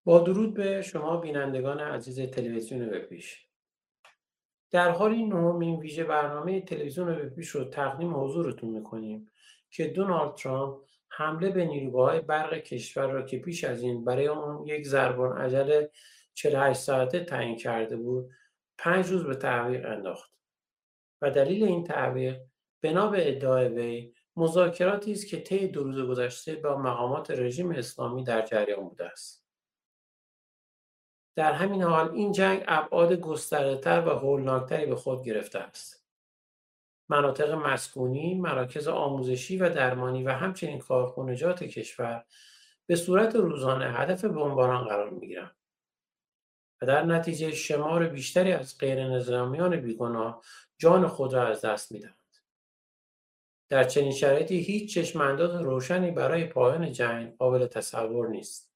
با درود به شما بینندگان عزیز تلویزیون وب‌پیش. در حال نهمین ویژه برنامه تلویزیون وب‌پیش رو تقدیم حضورتون می‌کنیم که دونالد ترامپ حمله به نیروگاه‌های برق کشور را که پیش از این برای اون یک ضرب‌العجل 48 ساعته تعیین کرده بود، 5 روز به تعویق انداخت. و دلیل این تعویق بنا به ادعای وی مذاکراتی است که طی 2 روز گذشته با مقامات رژیم اسلامی در جریان بوده است. در همین حال این جنگ ابعاد گسترده‌تر و هولناکتری به خود گرفته است. مناطق مسکونی، مراکز آموزشی و درمانی و همچنین کارخانجات کشور به صورت روزانه هدف بمباران قرار می‌گیرند و در نتیجه شمار بیشتری از غیرنظامیان بیگناه جان خود را از دست می‌دهند. در چنین شرایطی هیچ چشم‌انداز روشنی برای پایان جنگ قابل تصور نیست.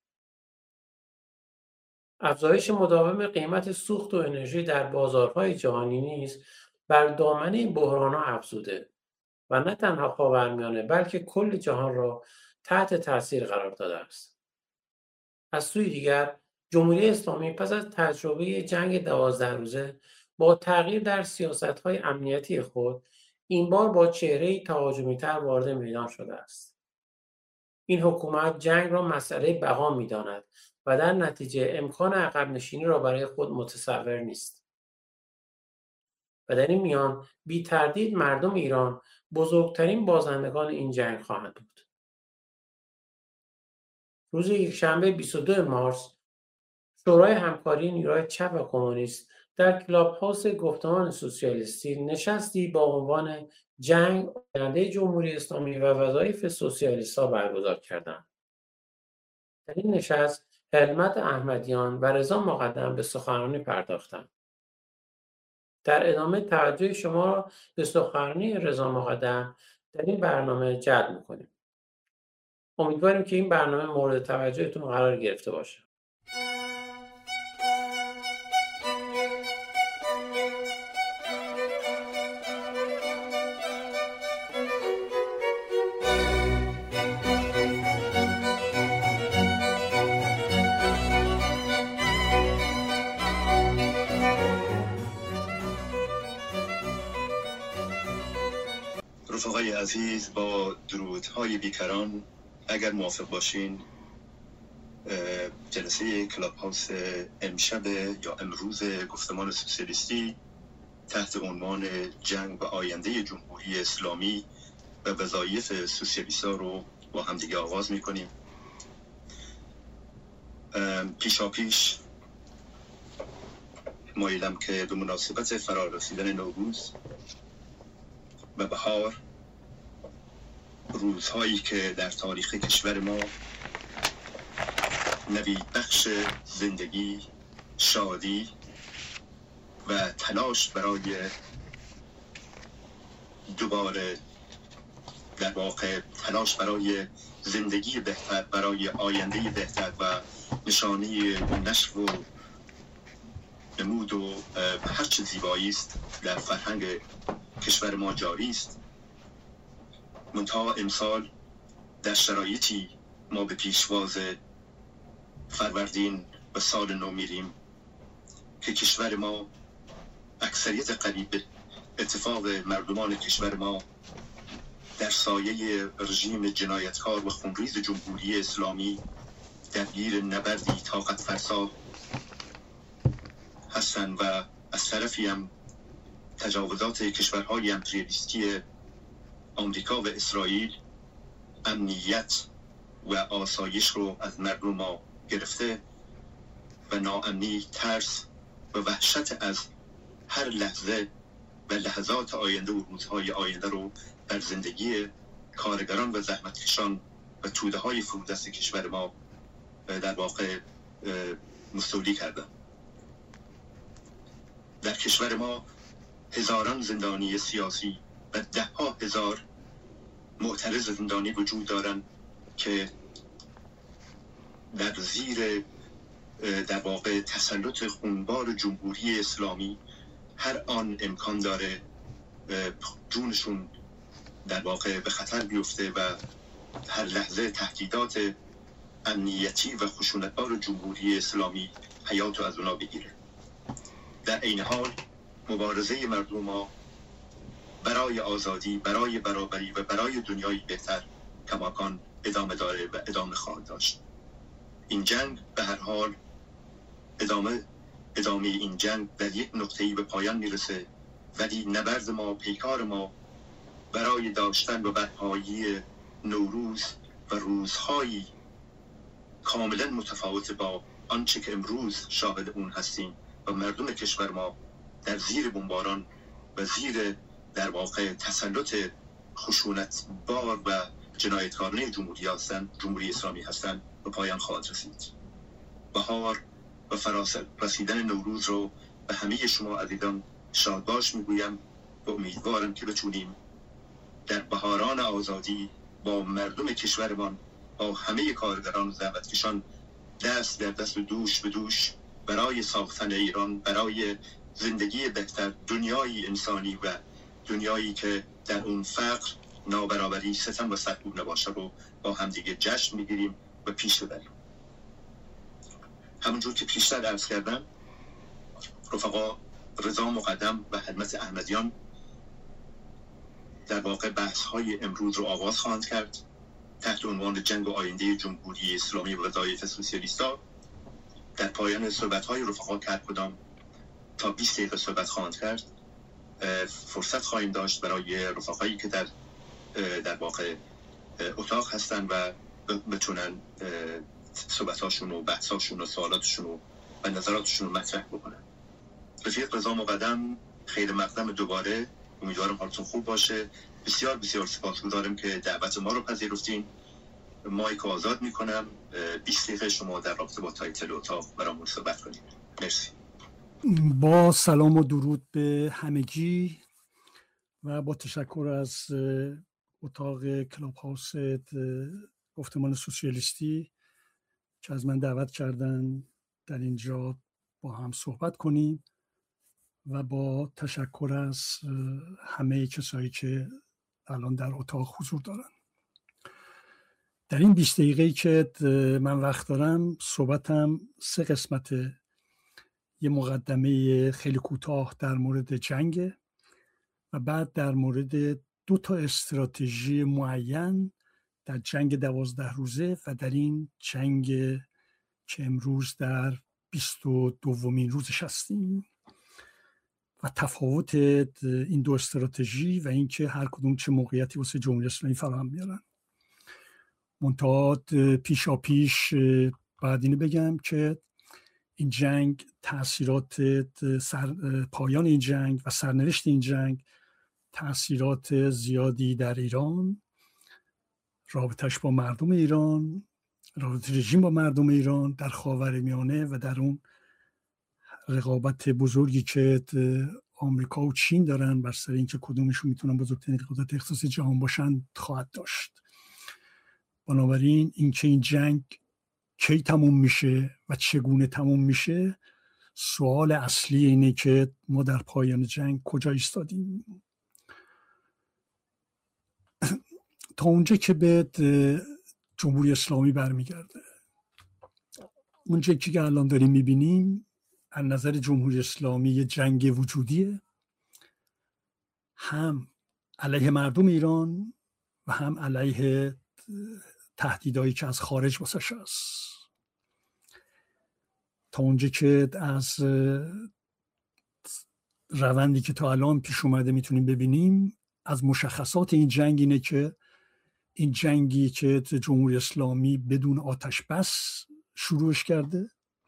افزایش مداوم قیمت سوخت و انرژی در بازارهای جهانی نیز بر دامنه این بحران‌ها افزوده و نه تنها خاورمیانه بلکه کل جهان را تحت تاثیر قرار داده است. از سوی دیگر جمهوری اسلامی پس از تجربه جنگ 12 روزه با تغییر در سیاست‌های امنیتی خود این بار با چهره‌ای تهاجمی‌تر وارد میدان شده است. این حکومت جنگ را مسئله بقا می‌داند و در نتیجه امکان عقب نشینی را برای خود متصور نیست. و در این میان بی تردید مردم ایران بزرگترین بازندگان این جنگ خواهند بود. روز یکشنبه 22 مارس شورای همکاری نیروهای چپ و کمونیست در کلاب هاوس گفتمان سوسیالیستی نشستی با عنوان جنگ، آینده جمهوری اسلامی و وظایف سوسیالیست‌ها برگزار کردند. در این نشست حلمت احمدیان و رضا مقدم به سخنرانی پرداختند. در ادامه توجه شما را به سخنرانی رضا مقدم در این برنامه جلب می‌کنیم. امیدواریم که این برنامه مورد توجهتون قرار گرفته باشه. رفقای عزیز، با درودهای بیکران اگر موافق باشین جلسه کلاب هاوس امشب یا امروز گفتمان سوسیالیستی تحت عنوان جنگ و آینده جمهوری اسلامی و وظایف سوسیالیست‌ها رو با همدیگه آغاز میکنیم. پیشاپیش مایلم که به مناسبت فرارسیدن نوروز و بهار، روزهایی که در تاریخ کشور ما نوید بخش زندگی، شادی و تلاش برای دوباره در واقع تلاش برای زندگی بهتر، برای آینده بهتر و نشانه نشو و نمود و هر چه زیبایی است در فرهنگ کشور ما جاری است. منتها امسال در شرایطی ما به پیشواز فروردین و سال نو میریم که کشور ما اکثریت قریب به اتفاق مردمان کشور ما در سایه رژیم جنایتکار و خونریز جمهوری اسلامی درگیر نبردی طاقت فرسا هستند و از طرفی هم تجاوزات کشورهای امپریالیستی آمریکا و اسرائیل امنیت و آسایش رو از مردم ما گرفته و ناامنی، ترس و وحشت از هر لحظه و لحظات آینده و روزهای آینده رو در زندگی کارگران و زحمتکشان و توده های فرودست کشور ما در واقع مستولی کردن. در کشور ما هزاران زندانی سیاسی و 10,000 معترض زندانی وجود دارند که در زیر در واقع تسلط خونبار جمهوری اسلامی هر آن امکان داره جونشون در واقع به خطر بیفته و هر لحظه تهدیدات امنیتی و خشونتبار جمهوری اسلامی حیات رو از اونا بگیره. در این حال مبارزه مردم ما برای آزادی، برای برابری و برای دنیایی بهتر کماکان ادامه داره و ادامه خواهد داشت. این جنگ به هر حال ادامه این جنگ در یک نقطه‌ای به پایان میرسه، ولی نبرد ما، پیکار ما برای داشتن و برپایی نوروز و روزهایی کاملا متفاوت با آنچه که امروز شاهد اون هستیم و مردم کشور ما در زیر بمباران و زیر در واقع تسلط خشونت بار و جنایتکارانه جمهوری اسلامی هستند به پایان خواهد رسید. بهار و رسیدن نوروز رو به همه شما عزیزان شادباش میگویم و امیدوارم که بتونیم در بهاران آزادی با مردم کشورمان، با همه کارگران و زحمتکشان دست در دست و دوش به دوش برای ساختن ایران، برای زندگی بهتر، دنیای انسانی و دنیایی که در اون فقر، نابرابری، ستم و سرکوب نباشه رو با همدیگه جشن میگیریم و پیش ببریم. همونجور که پیشتر عرض کردم، رفقا رضا مقدم و خدمت احمدیان در واقع بحث‌های امروز رو آغاز خواهند کرد تحت عنوان جنگ و آینده جمهوری اسلامی و وظایف سوسیالیست‌ها. در پایان صحبت‌های رفقا که هر کدام تا 20 دقیقه صحبت خواهند کرد، فرصت خواهیم داشت برای رفقایی که در واقع اتاق هستن و بتونن صحبتاشون و بحثاشون و سوالاتشون و نظراتشون رو مطرح بکنن. رفیق رضا مقدم، خیر مقدم دوباره، امیدوارم حالتون خوب باشه. بسیار بسیار سپاسگزارم که دعوت ما رو پذیرفتین. مایک آزاد میکنم، 20 دقیقه شما در رابطه با تایتل اتاق برامون صحبت کنید. مرسی. با سلام و درود به همگی و با تشکر از اتاق کلاب هاوس گفتمان سوسیالیستی که از من دعوت کردن در اینجا با هم صحبت کنیم و با تشکر از همه کسایی که الان در اتاق حضور دارن. در این 20 دقیقه‌ای که من وقت دارم، صحبتم 3 قسمته. یه مقدمه خیلی کوتاه در مورد جنگ و بعد در مورد 2 تا استراتژی معین در جنگ 12 روزه و در این جنگ که امروز در 22مین روزش هستیم و تفاوت این 2 استراتژی و اینکه هر کدوم چه موقعیتی واسه جمهوری اسلامی فراهم میارن. منتها پیشا پیش بعد اینو بگم که این جنگ تأثیرات پایان این جنگ و سرنوشت این جنگ تأثیرات زیادی در ایران، رابطش با مردم ایران، رابطه رژیم با مردم ایران در خاورمیانه و در اون رقابت بزرگی که آمریکا و چین دارن بر سر اینکه کدومشون میتونن بزرگترین قدرت اقتصادی جهان باشن خواهد داشت. بنابراین اینکه این جنگ کی تموم میشه و چگونه تموم میشه، سوال اصلی اینه که ما در پایان جنگ کجا ایستادیم. تا اونجا که به جمهوری اسلامی برمیگرده، اونجا که الان داریم میبینیم از نظر جمهوری اسلامی یه جنگ وجودیه، هم علیه مردم ایران و هم علیه تهدیدایی که از خارج واسش هست. تا اونجا که از روندی که تا الان پیش اومده میتونیم ببینیم، از مشخصات این جنگ اینه که این جنگی که جمهوری اسلامی بدون آتش بس شروعش کرده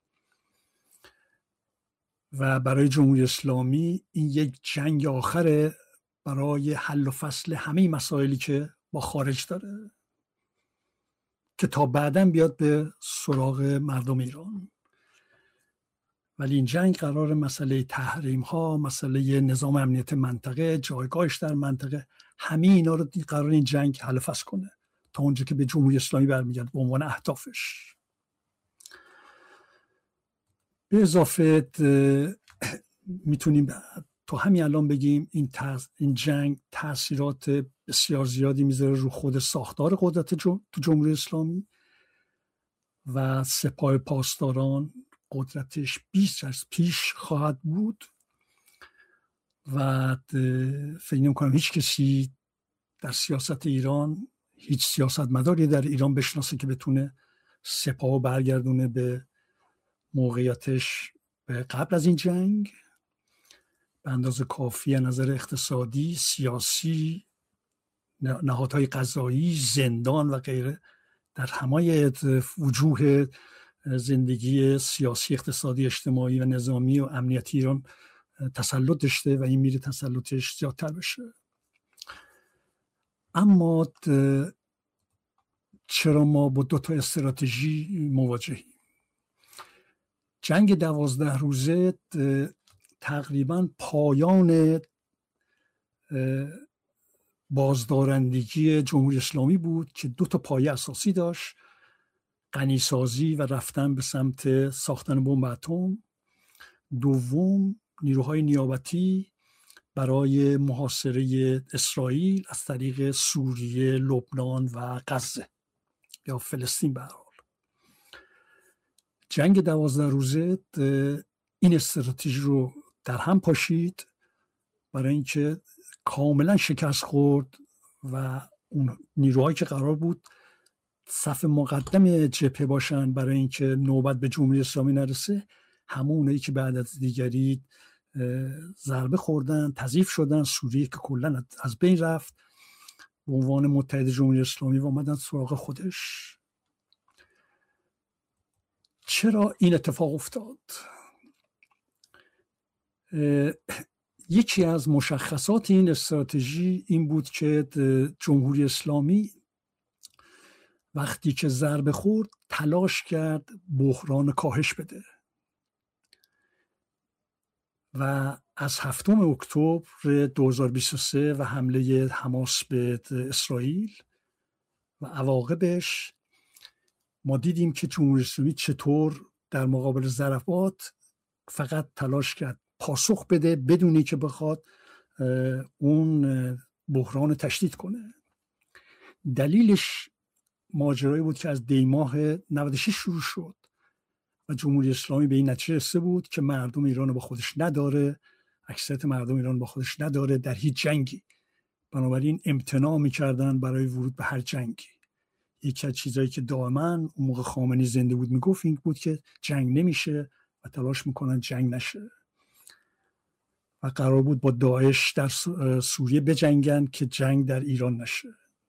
و برای جمهوری اسلامی این یک جنگ آخره برای حل و فصل همه مسائلی که با خارج داره که تا بعداً بیاد به سراغ مردم ایران. ولی این جنگ قرار مسئله تحریم ها، مسئله نظام امنیت منطقه، جایگاهش در منطقه، همه اینا رو قرار این جنگ حل و فصل کنه تا اونجا که به جمهوری اسلامی برمیگرده به عنوان اهدافش. به اضافه میتونیم تو همین الان بگیم این جنگ تاثیرات بسیار زیادی میذاره رو خود ساختار قدرت تو جمهوری اسلامی و سپاه پاسداران قدرتش بیش از پیش خواهد بود و فکر نمی‌کنم هیچ کسی در سیاست ایران، هیچ سیاستمداری در ایران بشناسه که بتونه سپاه برگردونه به موقعیتش به قبل از این جنگ به اندازه کافی از نظر اقتصادی، سیاسی، نهادهای قضایی، زندان و غیره در همه وجوه زندگی سیاسی، اقتصادی، اجتماعی و نظامی و امنیتی ایران تسلط داشته و این میره تسلطش زیادتر بشه. اما چرا ما با 2 تا استراتژی مواجهیم؟ جنگ 12 روزه تقریبا پایان بازدارندگی جمهوری اسلامی بود که 2 تا پایه اساسی داشت: غنیسازی و رفتن به سمت ساختن بمب اتم. دوم، نیروهای نیابتی برای محاصره اسرائیل از طریق سوریه، لبنان و غزه یا فلسطین. به هر حال جنگ 12 روزه این استراتژی رو در هم پاشید برای اینکه کاملا شکست خورد و اون نیروهایی که قرار بود صف مقدم جبهه باشن برای اینکه نوبت به جمهوری اسلامی نرسه، همونایی که بعد از دیگری ضربه خوردن، تضعیف شدن. سوریه که کلا از بین رفت به عنوان متحد جمهوری اسلامی و اومدن سراغ خودش. چرا این اتفاق افتاد؟ یکی از مشخصات این استراتژی این بود که جمهوری اسلامی وقتی که ضربه خورد تلاش کرد بحران کاهش بده و از 7 اکتبر 2023 و حمله حماس به اسرائیل و عواقبش ما دیدیم که جمهوری اسلامی چطور در مقابل ضربات فقط تلاش کرد پاسخ بده بدونی که بخواد اون بحران تشدید کنه. دلیلش ماجرایی بود که از دیماه 96 شروع شد و جمهوری اسلامی به این نتیجه رسیده بود که مردم ایران با خودش نداره، اکثریت مردم ایران با خودش نداره در هیچ جنگی. بنابراین امتناع می‌کردن برای ورود به هر جنگی. یکی از چیزایی که دائما اون موقع خامنه‌ای زنده بود میگفت این بود که جنگ نمیشه و تلاش میکنن جنگ نشه و قرار بود با داعش در سوریه بجنگن که جنگ در ایران نشه.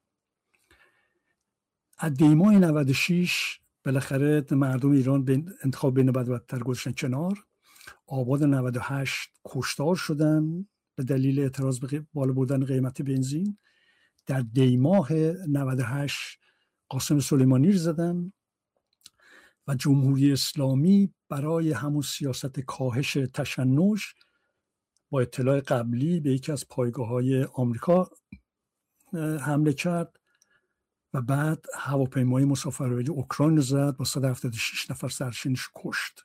از دیماه 96 بالاخره مردم ایران به انتخاب بین بد و بدتر گذاشتن کنار. آباد 98 کشتار شدن به دلیل اعتراض به بالا بردن قیمت بنزین. در دیماه 98 قاسم سلیمانی رو زدن و جمهوری اسلامی برای همون سیاست کاهش تشنج با اطلاع قبلی به یکی از پایگاه‌های آمریکا حمله کرد و بعد هواپیمای مسافربری اوکراین رو زد با 176 نفر سرنشینش کشت.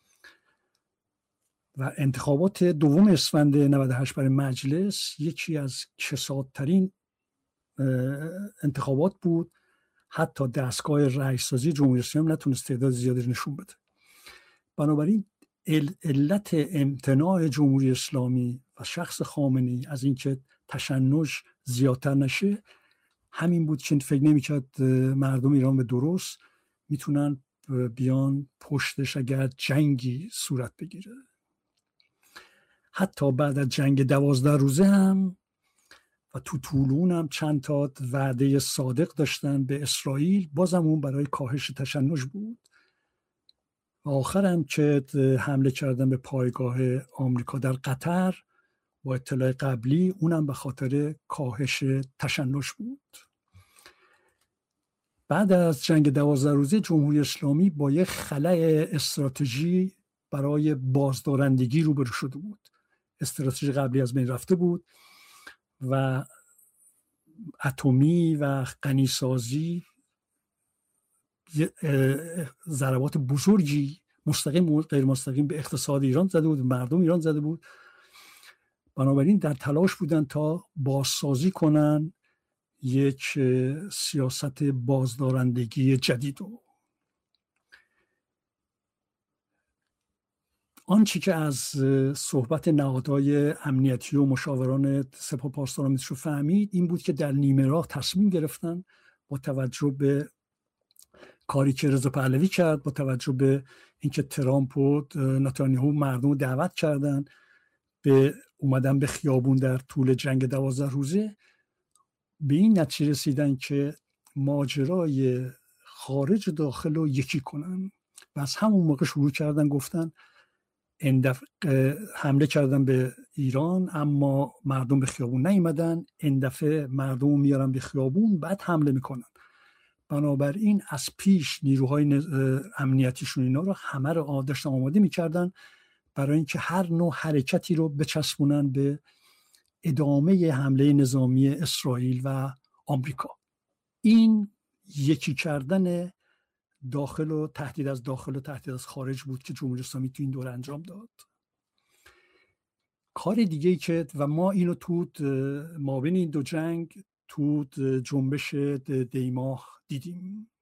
و انتخابات 2 اسفند 98 برای مجلس یکی از کسادترین انتخابات بود. حتی دستگاه رأی‌سازی جمهوری اسلامی نتونست تعداد زیادی نشون بده. بنابراین علت امتناع جمهوری اسلامی و شخص خامنه‌ای از اینکه تشنج زیادتر نشه همین بود که فکر نمی‌کرد مردم ایران به درست میتونن بیان پشتش اگر جنگی صورت بگیره. حتی بعد از جنگ 12 روزه هم و تو طولون هم چند تا وعده صادق داشتن به اسرائیل، بازم اون برای کاهش تشنج بود. آخر هم که حمله کردن به پایگاه آمریکا در قطر با اطلاع قبلی، اونم به خاطر کاهش تشنج بود. بعد از جنگ 12 روزه جمهوری اسلامی با یک خلأ استراتژی برای بازدارندگی روبرو شده بود. استراتژی قبلی از بین رفته بود و اتمی و غنیسازی ضربات بزرگی مستقیم و غیر مستقیم به اقتصاد ایران زده بود، مردم ایران زده بود. بنابراین در تلاش بودن تا بازسازی کنن یک سیاست بازدارندگی جدید. آنچه که از صحبت نهادهای امنیتی و مشاوران سپاه پاسداران رو فهمید این بود که در نیمه راه تصمیم گرفتن با توجه به کاری که رضا پهلوی کرد، با توجه به اینکه ترامپ و نتانیاهو مردم دعوت کردن به اومدن به خیابون در طول جنگ 12 روزه، به این نتیجه رسیدن که ماجرای خارج و داخل رو یکی کنن و از همون موقع شروع کردن گفتن حمله کردن به ایران اما مردم به خیابون نیومدن، این دفعه مردم میارن به خیابون بعد حمله میکنن. بنابراین از پیش نیروهای امنیتیشون اینا رو همه رو داشتن آماده میکردن برای اینکه هر نوع حرکتی رو بچسبونن به ادامه حمله نظامی اسرائیل و آمریکا. این یکی کردن داخل و تهدید از داخل و تهدید از خارج بود که جمهوری اسلامی تو این دوره انجام داد. کار دیگه‌ای که و ما اینو تو مابین این دو جنگ تو جنبش دیماه دیدیم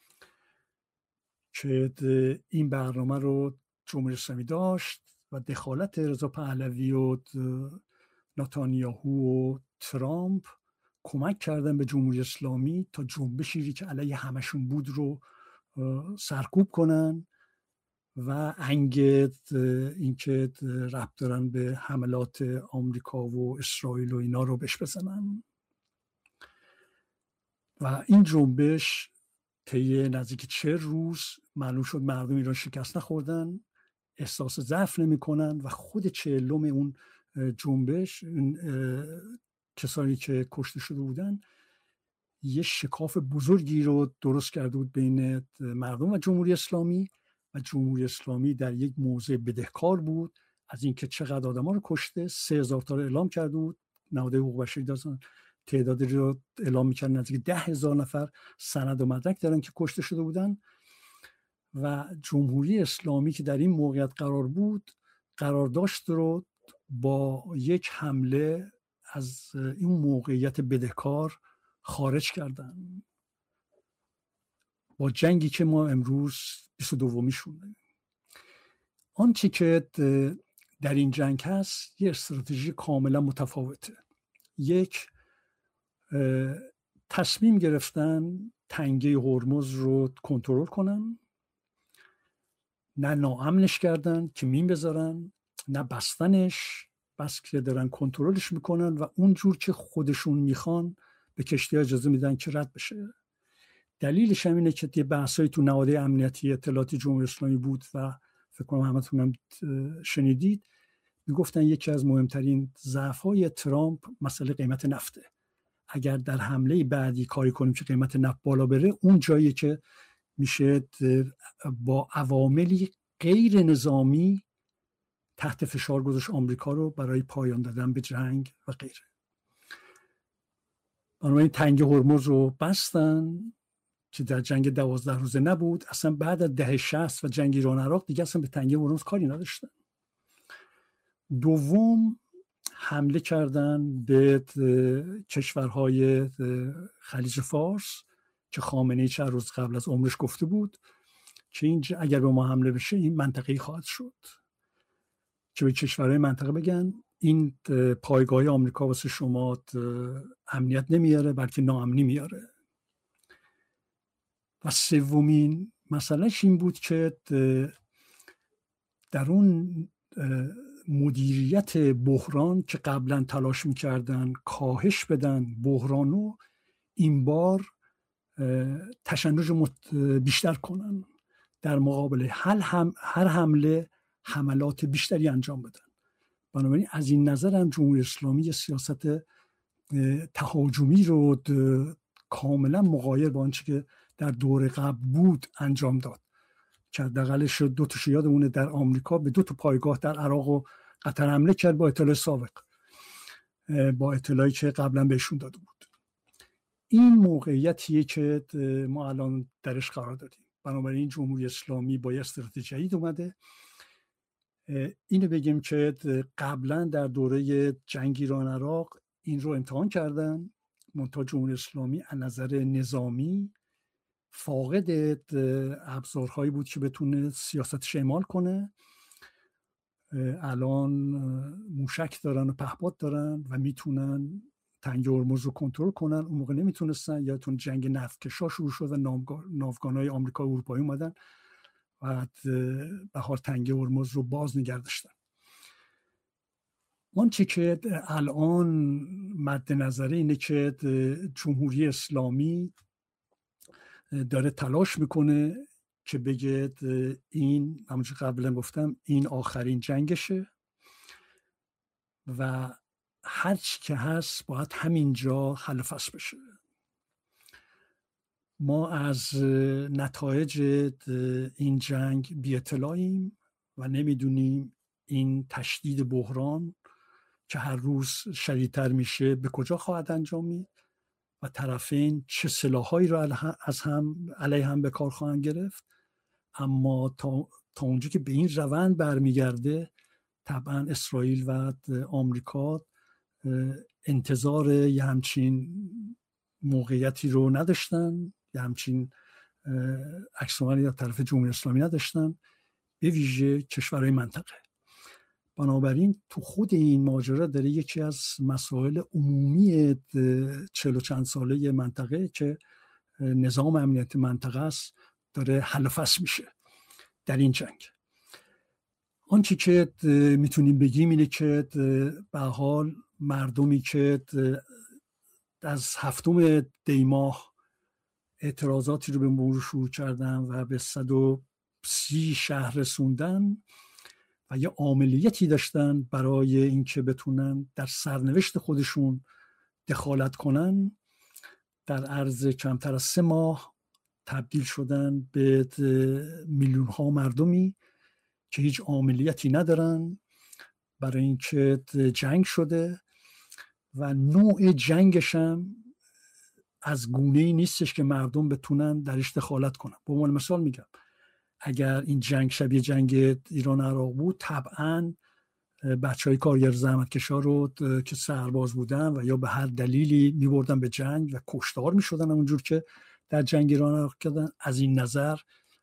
که این برنامه رو جمهوری اسلامی داشت و دخالت رضا پهلوی و نتانیاهو و ترامپ کمک کردن به جمهوری اسلامی تا جنبشی که علیه همشون بود رو سرکوب کنن و انگ اینکه ربط دارن به حملات آمریکا و اسرائیل و اینا رو بهش بزنن. و این جنبش طی نزدیک 40 روز معلوم شد مردم ایران شکست نخوردن، احساس ضعف نمی‌کنن و خود 40 اون جنبش کسانی که کشته شده بودن یه شکاف بزرگی رو درست کرده بود بین مردم و جمهوری اسلامی و جمهوری اسلامی در یک موضع بدهکار بود از اینکه چقدر آدما رو کشته. 3000 تا رو اعلام کرده بود، نهادهای حقوق بشری داشتن تعدادی رو اعلام می‌کردن نزدیک 10,000 نفر سند و مدرک دارن که کشته شده بودن و جمهوری اسلامی که در این موقعیت قرار بود قرار داشت رو با یک حمله از این موقعیت بدهکار خارج کردن با جنگی که ما امروز 22میشونه. آنچه که در این جنگ هست یه استراتژی کاملا متفاوته. یک، تصمیم گرفتن تنگه هرمز رو کنترل کنن، نه ناامنش کردن که مین بذارن، نه بستنش بس که دارن کنترلش میکنن و اونجور که خودشون میخوان به کشتی اجازه میدن که رد بشه. دلیلش هم اینه که یه بحثایی تو نهادهای امنیتی اطلاعاتی جمهوری اسلامی بود و فکر کنم همتون هم شنیدید، میگفتن یکی از مهمترین ضعف‌های ترامپ مسئله قیمت نفته. اگر در حمله بعدی کاری کنیم که قیمت نفت بالا بره، اون جایی که میشه با عواملی غیر نظامی تحت فشار گذاشت آمریکا رو برای پایان دادن به جنگ و غیره. بنابراین تنگه هرمز رو بستن که در جنگ 12 روزه نبود. اصلا بعد از دهه 60 و جنگ ایران عراق دیگه اصلا به تنگه هرمز کاری نداشتن. دوم، حمله کردن به کشورهای خلیج فارس که خامنه‌ای چند روز قبل از عمرش گفته بود که این اگر به ما حمله بشه این منطقه‌ای خواهد شد، که به کشورهای منطقه بگن این پایگاه آمریکا واسه شما امنیت نمیاره بلکه ناامنی میاره. و سومین مسئلهش این بود که در اون مدیریت بحران که قبلا تلاش میکردن کاهش بدن بحرانو، این بار تشنج بیشتر کنن، در مقابل هر حمله حملات بیشتری انجام بدن. بنابراین از این نظر هم جمهوری اسلامی سیاست تهاجمی رو کاملا مغایر با آنچه که در دور قبل بود انجام داد که حداقلش 2 تا یادمونه در آمریکا به 2 تا پایگاه در عراق و قطر حمله کرد با اطلاع سابق، با اطلاعی که قبلا بهشون داده بود. این موقعیتیه که ما الان درش قرار دادیم. بنابراین جمهوری اسلامی با یه استراتژی جدید اومده. اینو بگیم که قبلا در دوره جنگ ایران عراق این رو امتحان کردن، منتها جمهوری اسلامی از نظر نظامی فاقد ابزارهایی بود که بتونه سیاستش اعمال کنه الان موشک دارن و پهپاد دارن و میتونن تنگه هرمز رو کنترل کنن. اون موقع نمیتونستن، یادتون جنگ نفتکشا شروع شد و ناوگانهای آمریکا و اروپایی اومدن و به حال تنگه هرمز رو باز نگه داشتن. آنچه که الان مد نظره اینه که جمهوری اسلامی داره تلاش میکنه که بگه این، همونجور قبلا گفتم، این آخرین جنگشه و هر چی که هست باید همینجا حل فصل بشه. ما از نتایج این جنگ بی اطلاعیم و نمیدونیم این تشدید بحران که هر روز شدیدتر میشه به کجا خواهد انجامید و طرفین چه سلاحایی رو از هم علیه هم به کار خواهند گرفت. اما تا اونجا که به این روند برمیگرده، طبعا اسرائیل و آمریکا انتظار یه همچین موقعیتی رو نداشتن، یه همچین عکس‌العملی در طرف جمهوری اسلامی نداشتن، به ویژه کشورهای منطقه. بنابراین تو خود این ماجرا داره یکی از مسائل عمومی 40 و چند ساله منطقه که نظام امنیت منطقه است داره حل و فصل میشه در این جنگ. آنچه که میتونیم بگیم اینه که به حال مردمی که از 7 دی ماه اعتراضاتی رو به مرور شروع کردن و به 130 شهر رسوندن و یه عاملیتی داشتن برای اینکه بتونن در سرنوشت خودشون دخالت کنن، در عرض کمتر از 3 ماه تبدیل شدن به میلیون ها مردمی که هیچ عاملیتی ندارن برای اینکه جنگ شده و نوع جنگش هم از گونه‌ای نیستش که مردم بتونن درش دخالت کنن. به عنوان مثال میگم، اگر این جنگ شبیه جنگ ایران عراق بود، طبعاً بچهای کارگر زحمتکشا رو که سرباز بودن و یا به هر دلیلی میبردن به جنگ و کشتار میشدن همونجور که در جنگ ایران عراق کردن. از این نظر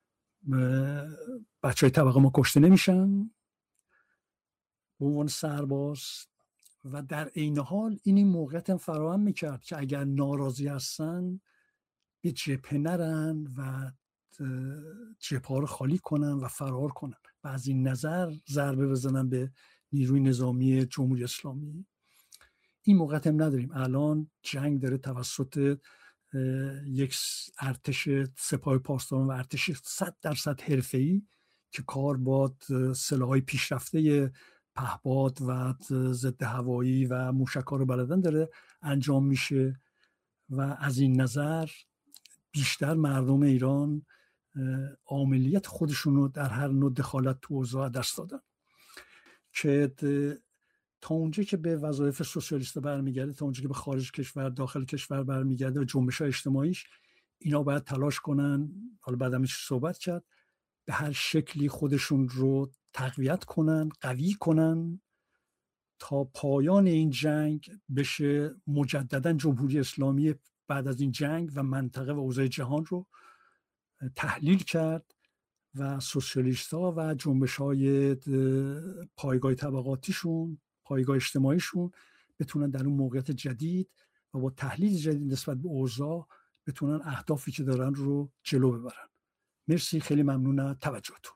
بچهای طبقه ما کشته نمیشن به عنوان سرباز و در عین حال این موقعیت هم فراهم میکرد که اگر ناراضی هستن به جبهه نرن و جبهه رو خالی کنن و فرار کنن و از این نظر ضربه بزنن به نیروی نظامی جمهوری اسلامی. این موقعیت هم نداریم. الان جنگ داره توسط یک ارتش سپاه پاسداران و ارتش 100% حرفه‌ای که کار با سلاح‌های پیشرفته پهپاد و ضد هوایی و موشک‌ها رو بلدن داره انجام میشه و از این نظر بیشتر مردم ایران عاملیت خودشون رو در هر نوع دخالت تو اوضاع دست دادن که تا اونجا که به وظایف سوسیالیست برمیگرده، تا اونجا که به خارج کشور داخل کشور برمیگرده و جنبش‌های اجتماعیش، اینا باید تلاش کنن، حالا بعد همش صحبت کرد، به هر شکلی خودشون رو تقویت کنن، قوی کنن تا پایان این جنگ بشه مجددا جمهوری اسلامی بعد از این جنگ و منطقه و اوضاع جهان رو تحلیل کرد و سوسیالیست‌ها و جنبش‌های پایگاه طبقاتیشون، پایگاه اجتماعیشون بتونن در اون موقعیت جدید و با تحلیل جدید نسبت به اوضاع بتونن اهدافی که دارن رو جلو ببرن. مرسی، خیلی ممنون توجهتون.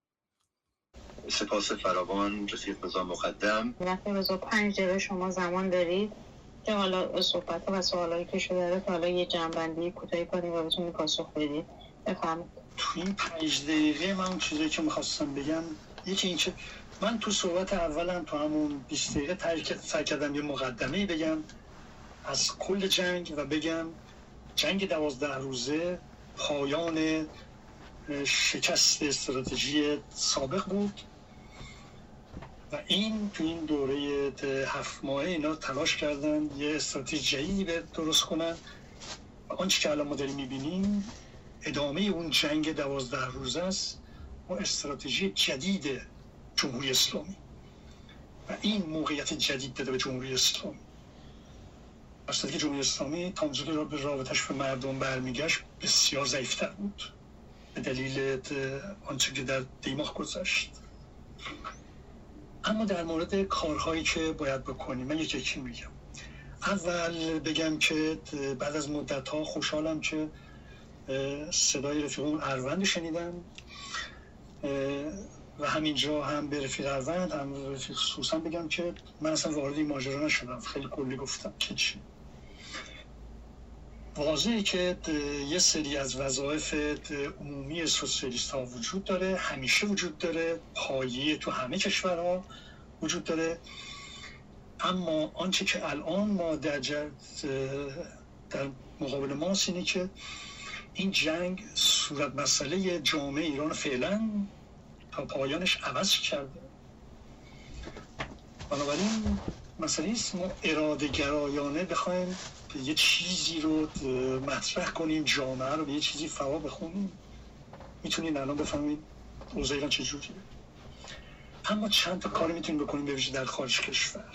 سپاس فراوان رفیق رضا مقدم. رضا 5 دقیقه شما زمان دارید که حالا صحبت و سوالایی که شده که حالا یه جنبندی کوتاهی کنید و بتونید پاسخ بدید. بفرمایید. تو این 5 دقیقه من اون چیزایی که می‌خواستم بگم، یکی این که من تو صحبت اولم تو همون 20 دقیقه سعی کردم یه مقدمه‌ای بگم از کل جنگ و بگم جنگ 12 روزه پایان شکست استراتژی سابق بود و این تو این دوره 7 ماهه اینا تلاش کردن یه استراتژی جدیدی درست کنن. آنچه که الان ما داریم می‌بینیم ادامه اون جنگ 12 روزه است با استراتژی جدید جمهوری اسلامی و این موقعیت جدید داده به جمهوری اسلامی. استراتژی جمهوری اسلامی تا اونجا که به رابطش به مردم برمیگشت بسیار ضعیف‌تر بود به دلیل آنچه که در دیماه گذشت. اما در مورد کارهایی که باید بکنیم من یکی میگم. اول بگم که بعد از مدت‌ها خوشحالم که صدای رفیقمون اروند شنیدم و همینجا هم به رفیق اروند هم رفیق سوسن بگم که من اصلا وارد این ماجرا نشدم، خیلی کلی گفتم که چی. واضحه که یه سری از وظایف عمومی سوسیالیست ها وجود داره، همیشه وجود داره، پایه تو همه کشورها وجود داره. اما آنچه که الان ما در مقابل ماست اینه که این جنگ صورت مسئله جامعه ایران فعلا تا پایانش عوض کرده. بنابراین مسئله است ما اراده گرایانه بخوایم یه چیزی رو مطرح کنیم، جامعه رو به یه چیزی فرا بخونیم. میتونین الان بفهمید اوضاع ایران چجوریه. اما چند تا کاری میتونیم بکنیم به ویژه در خارج کشور.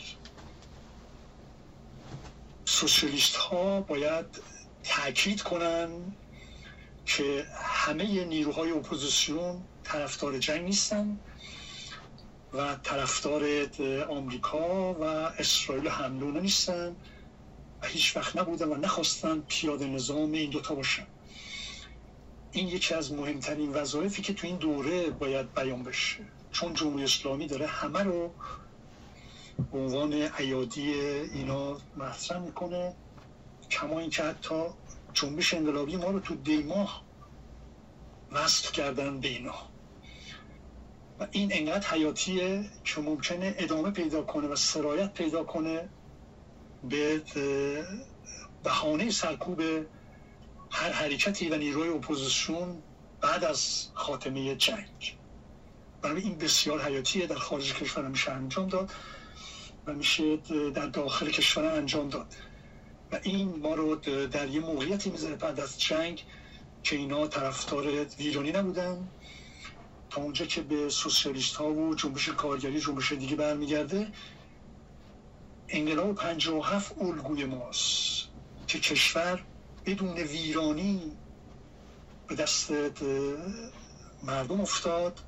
سوسیالیست ها باید تاکید کنن که همه نیروهای اپوزیسیون طرفدار جنگ نیستن و طرفدار آمریکا و اسرائیل حمله نیستن و هیچ وقت نبودن و نخواستن پیاده نظام این دوتا باشن. این یکی از مهمترین وظایفی که تو این دوره باید بیان بشه، چون جمهوری اسلامی داره همه رو به عنوان ایادی اینا مطرح میکنه، کما اینکه حتی جنبش انقلابی ما رو تو دیماه وصف کردن به اینا و این انقدر حیاتیه که ممکنه ادامه پیدا کنه و سرایت پیدا کنه به بهانه سرکوب هر حرکتی و نیروی اپوزیسیون بعد از خاتمه جنگ. برای این بسیار حیاتیه، در خارج کشور میشه انجام داد و میشه در داخل کشور انجام داد و این ما رو در یه موقعیتی میذاره بعد از جنگ که اینا طرفدار ویرانی نبودن تا اونجا که به سوسیالیست ها و جنبش کارگری جنبش دیگه برمیگرده. انقلاب 57 الگوی ماست که کشور بدون ویرانی به دست مردم افتاد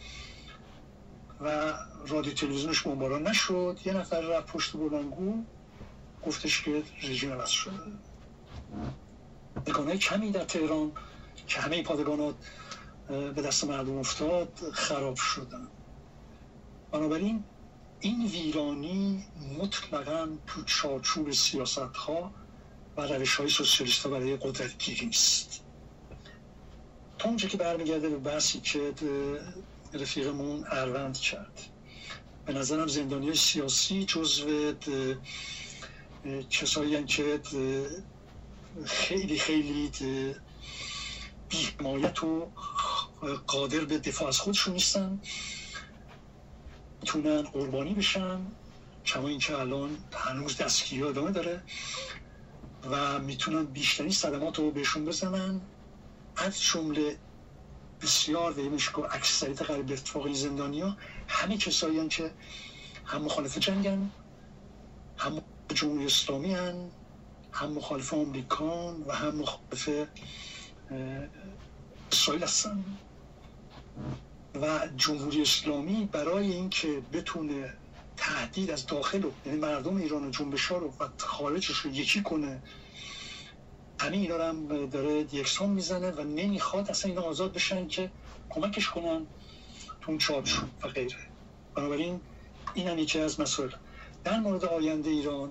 و رادیو تلویزیونش بمباران نشد. یه نفر رفت پشت بلندگو گفتش که رژیم عوض شده. پادگان‌های کمی در تهران که همه پادگانات به دست مردم افتاد خراب شدن. بنابراین این ویرانی مطلقاً تو چارچوب سیاست‌ها و روش‌های سوسیالیست‌ها برای قدرت گیری نیست. تا اونجا که برمیگرده به بحثی که رفیقمون اروند کرد، به نظرم زندانیای سیاسی جزو کسایی هستند که خیلی خیلی بی‌حمایت و قادر به دفاع از خودشون نیستن، میتونن قربانی بشن، کما اینکه الان هنوز دستگیری ادامه داره و میتونن بیشترین صدمات رو بهشون بزنن. از جمله بسیار و میشه که اکثریت قریب به اتفاق این زندانیا همه کسایی هستند که هم مخالف جنگن، هم جمهوری اسلامی هستند، هم مخالف آمریکان و هم مخالف اسرائیل هستن. و جمهوری اسلامی برای اینکه بتونه تهدید از داخل رو، یعنی مردم ایران و جنبش‌ها رو و خارجش رو یکی کنه، همین اینا رو هم داره یکسان میزنه و نمیخواد اصلا اینا آزاد بشن که کمکش کنن تو اون چارچوب و غیره. بنابراین این هم یکی از مسائل. در مورد آینده ایران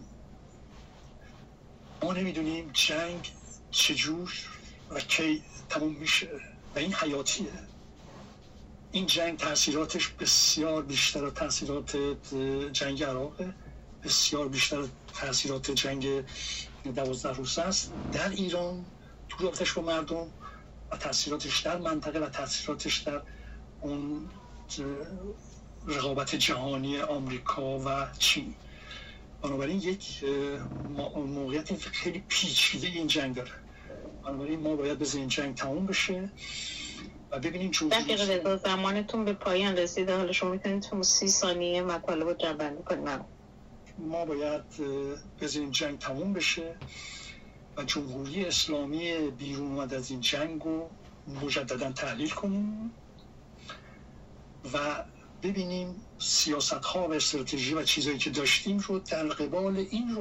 ما نمیدونیم جنگ چجور و کی تموم میشه و این حیاتیه. این جنگ تاثیراتش بسیار بیشتر از تاثیرات جنگ عراقه، بسیار بیشتر از تاثیرات جنگ 12 روزه است در ایران تو رابطش با مردم و تاثیراتش در منطقه و تاثیراتش در اون رقابت جهانی آمریکا و چین. بنابراین یک موقعیت خیلی پیچیده این جنگ داره. بنابراین ما باید بذاریم این جنگ تموم بشه و ببینیم چون دقیقه زمانتون به پایان رسیده. حالا شما میتونید تو 30 ثانیه مطالب رو جمع‌بندی کنید. ما باید بذاریم جنگ تموم بشه و جمهوری اسلامی بیرون اومد از این جنگ رو مجددا تحلیل کنیم و ببینیم سیاست‌ها و استراتژی و چیزایی که داشتیم رو در قبال این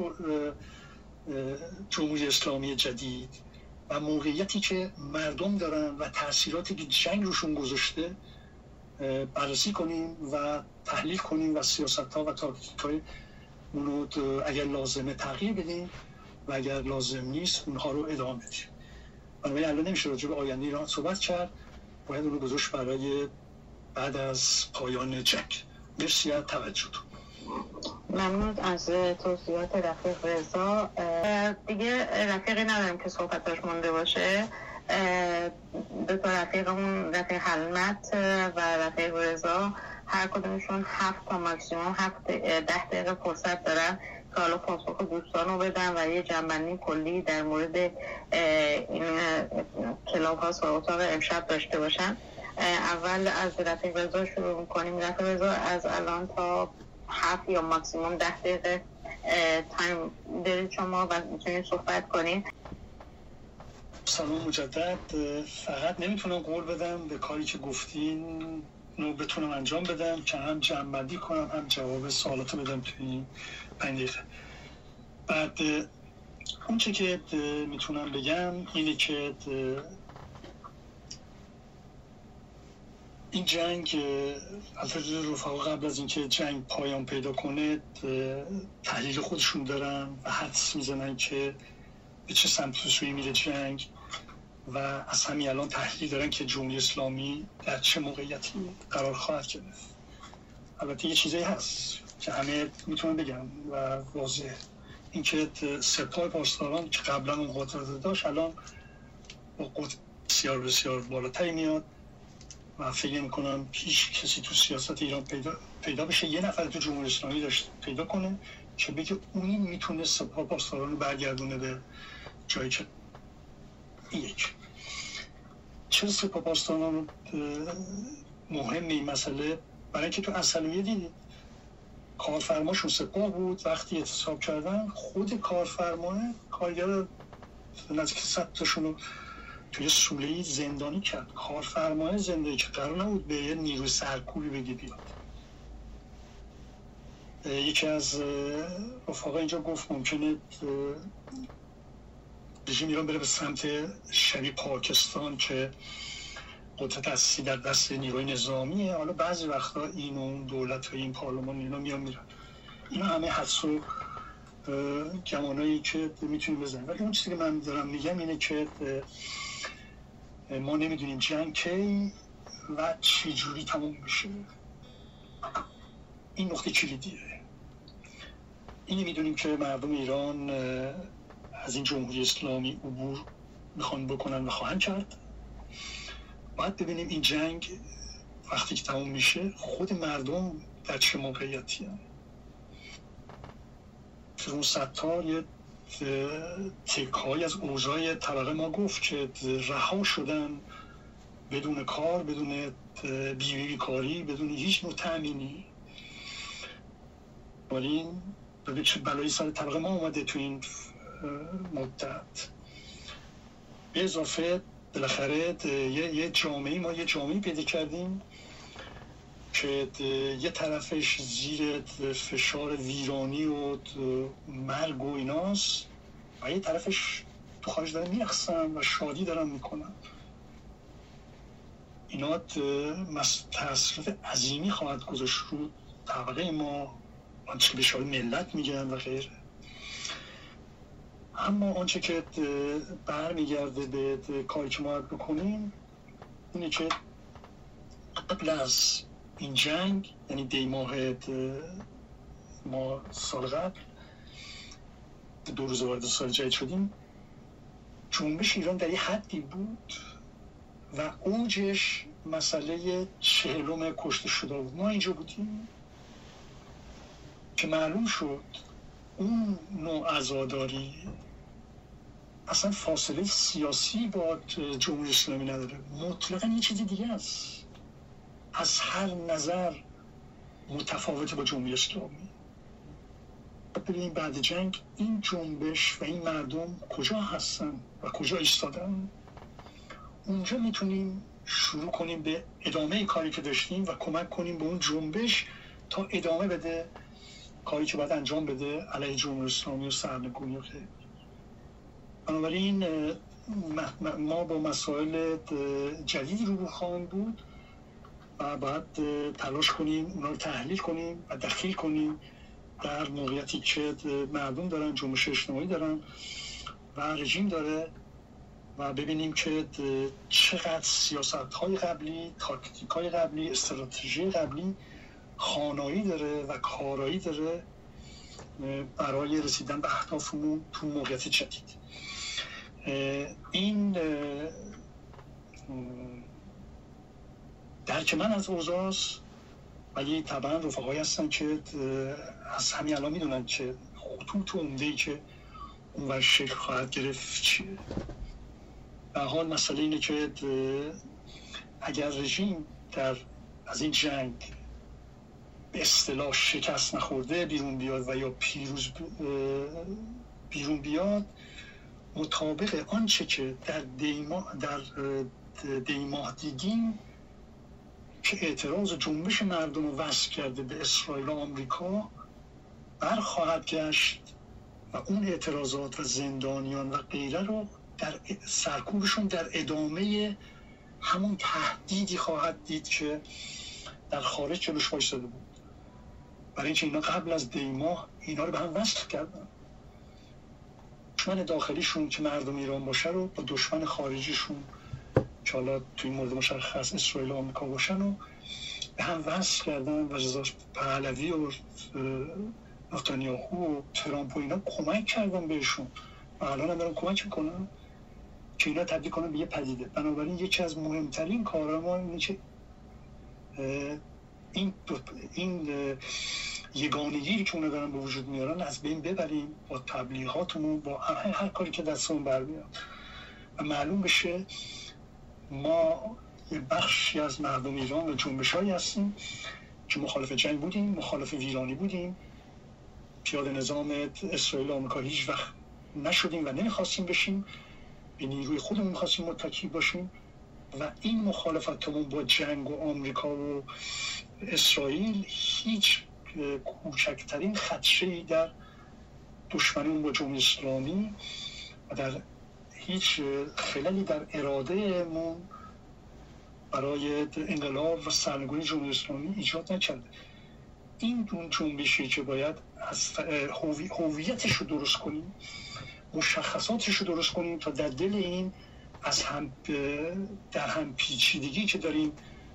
جمهوری اسلامی جدید و موقعیتی که مردم دارن و تأثیراتی که جنگ روشون گذاشته بررسی کنیم و تحلیل کنیم و سیاست‌ها و تاکتیک‌های اونو اگر لازمه تغییر بدیم و اگر لازم نیست اونها رو ادامه بدیم. بنابراین الان نمیشه راجع به آینده ایران صحبت کرد، باید اونو گذاشت برای بعد از پایان جنگ. مرسی از توجهتون. ممنون از توضیحات رفیق رضا. دیگه رفیقی نداریم که صحبتاش مونده باشه. دو تا رفیقمون، رفیق حلمت و رفیق رضا، هر کدومشون 7 تا ماکسیموم 10 دقیقه فرصت دارن که حالا پاسخ دوستان رو بدن و یه جنبندی کلی در مورد این کلاب هاست و اتاق امشب داشته باشن. اول از رفیق رضا شروع میکنیم. رفیق رضا از الان تا 7 یا ماکسیموم 10 دقیقه تایم دارید شما و میتونید صحبت کنید. سلام مجدد. فقط نمیتونم قول بدم به کاری که گفتین رو بتونم انجام بدم که هم جمع‌بندی کنم هم جواب سوالاتو بدم توی 5 دقیقه. بعد اون چه که میتونم بگم اینه که این جنگ البته رفقا قبل از اینکه جنگ پایان پیدا کنه تحلیل خودشون دارن و حدس میزنن که به چه سمت سوی میره جنگ و از همین الان تحلیل دارن که جمهوری اسلامی در چه موقعیتی قرار خواهد گرفت. البته یه چیزایی هست که همه میتونن بگم و واضح، اینکه سپاه پاسداران که قبلا اون قدرت داشت الان با قدرت بسیار بسیار بالاتری میاد و فکر میکنم هیچ کسی تو سیاست ایران پیدا بشه یه نفر تو جمهوری اسلامی داشت پیدا کنه که بگه اونی میتونه سپاه پاسداران رو برگردونه به جایی که یک. چرا سپاه پاسداران مهمه این مسئله؟ برای اینکه تو اصلیه دیدید کارفرماشون سپاه بود، وقتی اعتصاب کردن خود کارفرماه کارگر نزدیک 100 تاشون رو توی سوله‌ای زندانی کرد. کارفرمای زندانی که قرار نبود به یه نیروی سرکوبی بگی بیاد. یکی از رفقا اینجا گفت ممکنه رژیم ایران بره به سمت شبیه پاکستان که قدرت اساسی در دست نیروی نظامیه. حالا بعضی وقتا این و اون دولت و این پارلمان اینا میرن. اینا همه حدس و گمانایی که میتونیم بزنیم. ولی اون چیزی که من دارم میگم اینه که ما نمیدونیم جنگ کی و چه جوری تموم میشه. این نقطه کلیدیه. اینی میدونیم که مردم ایران از این جمهوری اسلامی عبور میخوان بکنن و خواهند کرد. باید ببینیم این جنگ وقتی که تموم میشه خود مردم در چه موقعیتی هستند. فرون ستار یه تکه‌ای از اوضاع طبقه ما گفت که رها شدن بدون کار، بدون بیکاری، بدون هیچ نوع تأمینی. ولی ببین چه بلایی سر طبقه ما اومده تو این مدت. به اضافه بالاخره یه جامعه پیدا کردیم که یه طرفش زیر فشار ویرانی و مرگ و ایناست و یه طرفش تو خارج دارن میرخصن و شادی دارن میکنن. اینا تأثیرات عظیمی خواهد گذاشت رو طبقه ما، آنچه به شاید ملت میگن و غیره. اما آنچه که برمیگرده به کاری که ما بکنیم اینه که قبل از این جنگ، یعنی دی ماه ما سال قبل 2 روز وارد سال جدید شدیم، جنبش ایران در یه حدی بود و اوجش مسئله 40 کشته شده بود. ما اینجا بودیم که معلوم شد اون نوع عزاداری اصلا فاصله سیاسی با جمهوری اسلامی نداره، مطلقاً یه چیز دیگه است، از هر نظر متفاوت با جمهوری اسلامی. ببینیم بعد جنگ این جنبش و این مردم کجا هستن و کجا ایستادن. اونجا میتونیم شروع کنیم به ادامه کاری که داشتیم و کمک کنیم به اون جنبش تا ادامه بده کاری که باید انجام بده علیه جمهوری اسلامی و سرنگونی و خیلی. بنابراین ما با مسائل جدیدی رو خواهیم بود و باید تلاش کنیم اونا رو تحلیل کنیم و دخیل کنیم در موقعیتی که مردم دارن، جنبش اجتماعی دارن و رژیم داره و ببینیم که چقدر سیاست‌های قبلی، تاکتیک‌های قبلی، استراتژی قبلی خانایی داره و کارایی داره برای رسیدن به اهدافمون تو موقعیت جدید. این درک من از اوضاعست و یه طبعا رفقایی هستن که از همین الان میدونن که خطوط عمده‌ای که اون شکل خواهد گرفت چیه. به حال مسئله اینه که اگر رژیم از این جنگ به اصطلاح شکست نخورده بیرون بیاد و یا پیروز بیرون بیاد، مطابق آنچه که در دیماه دیدیم که اعتراض جنبش مردم رو وصل کرده به اسرائیل و آمریکا برخواهد گشت و اون اعتراضات و زندانیان و غیره رو در سرکوبشون در ادامه همون تهدیدی خواهد دید که در خارج جلوش وایساده بود. برای اینکه اینا قبل از دیماه اینا رو به هم وصل کردن. دشمن داخلیشون که مردم ایران باشه رو با دشمن خارجیشون که حالا توی این مورد مشخص اسرائیل و آمریکا باشن رو به هم وصل کردن و رضا پهلوی و نتانیاهو و ترامپ و اینا کمک کردن بهشون و الان هم دارن کمک میکنن که اینا تبدیل کنن به یه پدیده. بنابراین یکی از مهمترین کارها ما اینه که این یگانگی که اونا دارن به وجود میارن از بین ببریم با تبلیغاتمون، با هر کاری که دستمون برمیاد و معلوم بشه ما یه بخشی از مردم ایران و جنبش‌هایی هستیم که مخالف جنگ بودیم، مخالف ویرانی بودیم، پیاده نظام اسرائیل و آمریکا هیچ وقت نشدیم و نمیخواستیم بشیم، به نیروی خودمون میخواستیم متکی باشیم و این مخالفتمون با جنگ و آمریکا و اسرائیل هیچ کوچکترین خدشه‌ای در دشمنیمون با جمهوری اسلامی و در هیچ خللی در ارادهمون برای انقلاب و سرنگونی جمهوری اسلامی ایجاد نکرده. این دون جنبشی که باید از هویتش رو درست کنیم، مشخصاتش رو درست کنیم تا در دل این در هم پیچیدگی که داریم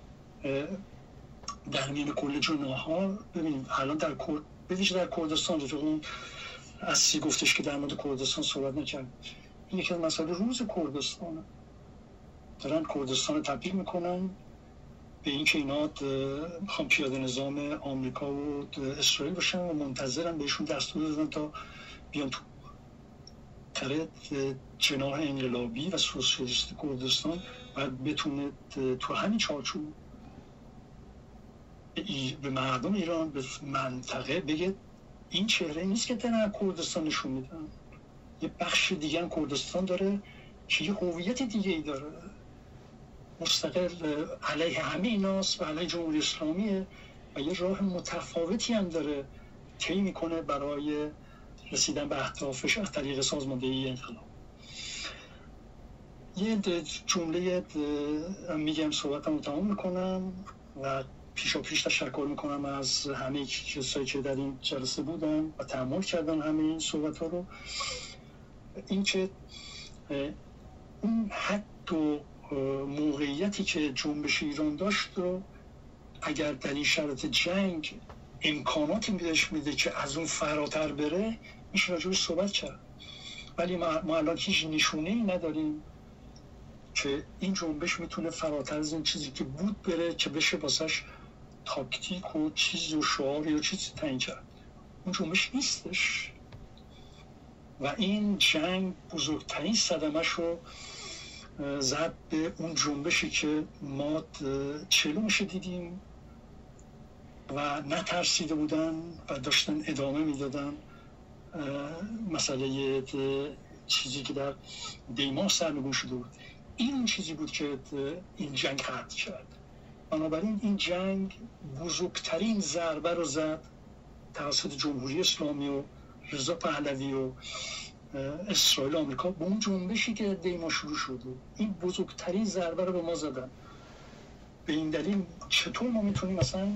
در میان کل جناح‌ها ببینیم. الان در کردستان جو اون اصلی گفتش که در مورد کردستان صحبت نکرد، این یکی از مسائل روز کردستانه. دارن کردستان رو تبدیل میکنن به این که اینا میخوان پیاده نظام آمریکا و اسرائیل باشن و منتظرن بهشون دستور دادن تا بیان تو جناح انقلابی و سوسیالیست کردستان باید بتونه تو همین چارچوب به مردم ایران، به منطقه بگه این چهره نیست که دارن کردستان نشون میدن. یه بخش دیگه هم کردستان داره که یه هویت دیگه ای داره، مستقل علیه همه ایناست و علیه جمهوری اسلامیه و یه راه متفاوتی هم داره طی میکنه برای رسیدن به اهدافش از طریق سازماندهی انقلاب. یه جمله میگم صحبتمو تمام میکنم و پیش تشکر میکنم از همه کسایی که در این جلسه بودن و تحمل کردن همه این صحبت ها رو. این که اون حد و موقعیتی که جنبش ایران داشت رو اگر در این شرایط جنگ امکاناتی بهش میده که از اون فراتر بره، میشه راجعش صحبت کرد. ولی ما الان هیچ نشونه‌ای نداریم که این جنبش میتونه فراتر از این چیزی که بود بره که بشه واسش تاکتیک و چیز و شعار یا چیزی تعیین کرد. اون جنبش نیستش و این جنگ بزرگترین صدمش رو زد به اون جنبشی که ما چلومش دیدیم و نترسیده بودن و داشتن ادامه میدادن. مسئله چیزی که در دیماه سرنگون شده بود، این چیزی بود که این جنگ خلق کرد. بنابراین این جنگ بزرگترین ضربه رو زد توسط جمهوری اسلامی و رضا پهلوی و اسرائیل و آمریکا به اون جنبشی که دیما شروع شد. این بزرگترین ضربه رو به ما زدن. به این دلیل چطور ما میتونیم مثلا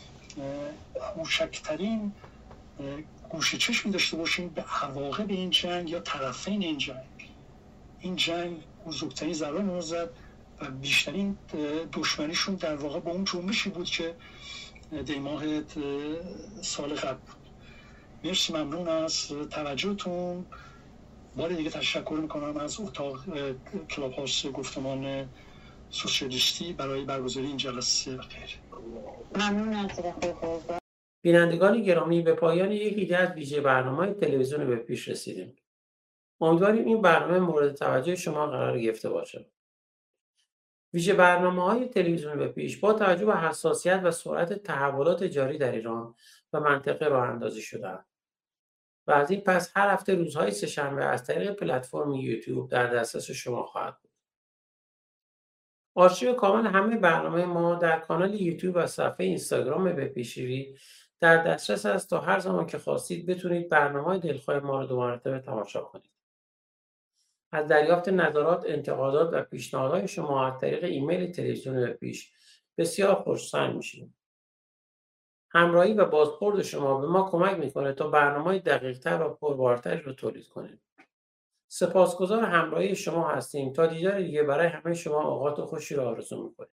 کوچکترین گوشه چشمی داشته باشیم به عواقب این جنگ یا طرفین این جنگ. این جنگ بزرگترین ضربه رو زد و بیشترین دشمنیشون در واقع با اون جنبشی بود که دیماه سال قبل بود. مرسی، ممنون از توجهتون. بار دیگه تشکر میکنم از اتاق کلاب هاوس گفتمان سوسیالیستی برای برگزاری این جلسه. بخیر. ممنون از رفیق. بینندگان گرامی، به پایان یکی از ویژه برنامه‌های تلویزیون به پیش رسیدیم. امیدواریم این برنامه مورد توجه شما قرار گرفته باشد. ویژه برنامه‌های تلویزیون به پیش با توجه به حساسیت و سرعت تحولات جاری در ایران و منطقه راه اندازی شده‌اند و از این پس هر هفته روزهای سه‌شنبه از طریق پلتفرم یوتیوب در دسترس شما خواهد بود. آرشیو کامل همه برنامه ما در کانال یوتیوب و صفحه اینستاگرام به پیش‌روی در دسترس است تا هر زمان که خواستید بتونید برنامه‌های دلخواه ما را دو مرتبه تماشا کنید. از دریافت نظرات، انتقادات و پیشنهادهای شما از طریق ایمیل تلویزیون به پیش بسیار خوش‌سان میشیم. همراهی و بازخورد شما به ما کمک میکنه تا برنامه‌های دقیق‌تر و پربارتری رو تولید کنیم. سپاسگزار همراهی شما هستیم. تا دیدار دیگه برای همه شما اوقات خوشی را آرزو می‌کنیم.